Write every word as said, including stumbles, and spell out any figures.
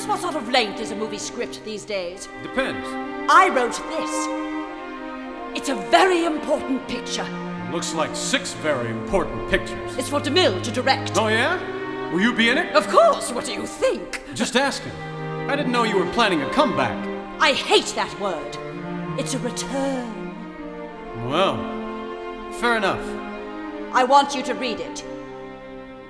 Just what sort of length is a movie script these days? Depends. I wrote this. It's a very important picture. Looks like six very important pictures. It's for DeMille to direct. Oh, yeah? Will you be in it? Of course, what do you think? Just asking. I didn't know you were planning a comeback. I hate that word. It's a return. Well, fair enough. I want you to read it.